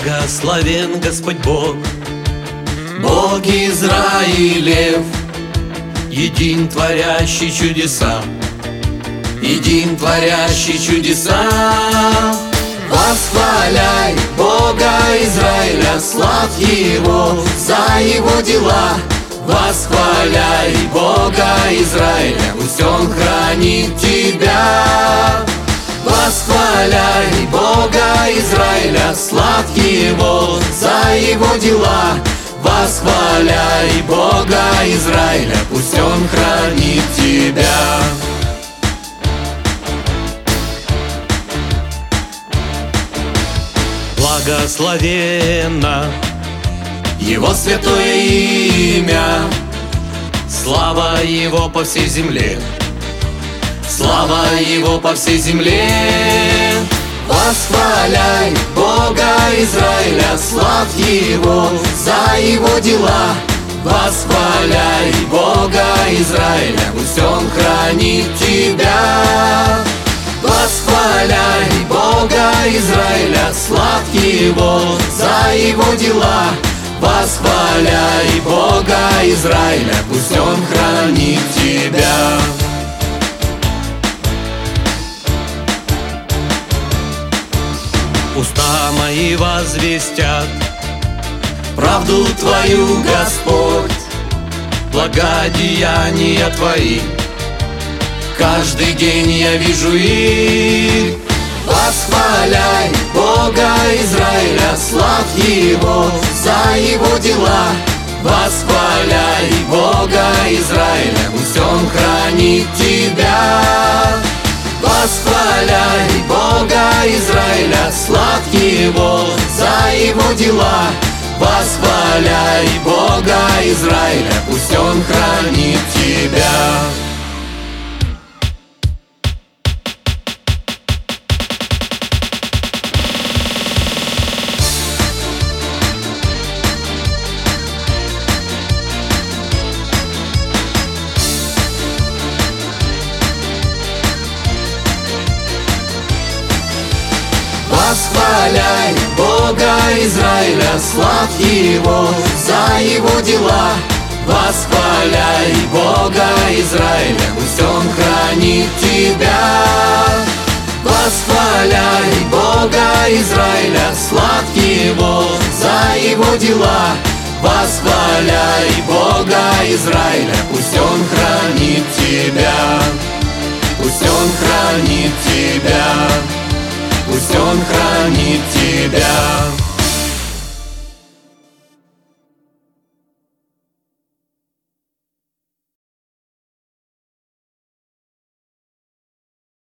Благословен Господь Бог, Бог Израилев, един творящий чудеса, един творящий чудеса. Восхваляй Бога Израиля, славь Его за Его дела. Восхваляй Бога Израиля, пусть Он хранит тебя. Восхваляй Бога Израиля, славь Его за Его дела. Восхваляй Бога Израиля, пусть Он хранит тебя. Благословенно Его святое имя, слава Его по всей земле, слава Его по всей земле. Восхваляй Бога Израиля, славь Его за Его дела. Восхваляй Бога Израиля, пусть Он хранит тебя. Восхваляй Бога Израиля, славь Его за Его дела. Восхваляй Бога Израиля, пусть Он хранит тебя. Уста мои возвестят правду Твою, Господь, благодеяния Твои. Каждый день я вижу их. Восхваляй Бога Израиля, славь Его за Его дела. Восхваляй Бога Израиля, пусть Он хранит тебя. Восхваляй Бога Израиля, славь Его за Его дела. Восхваляй Бога Израиля, пусть Он хранит тебя. Восхваляй Бога Израиля, славь Его за Его дела. Восхваляй Бога Израиля, пусть Он хранит тебя. Восхваляй Бога Израиля, славь Его за Его дела. Восхваляй Бога Израиля, пусть Он хранит тебя. Пусть Он хранит тебя. Пусть Он хранит тебя.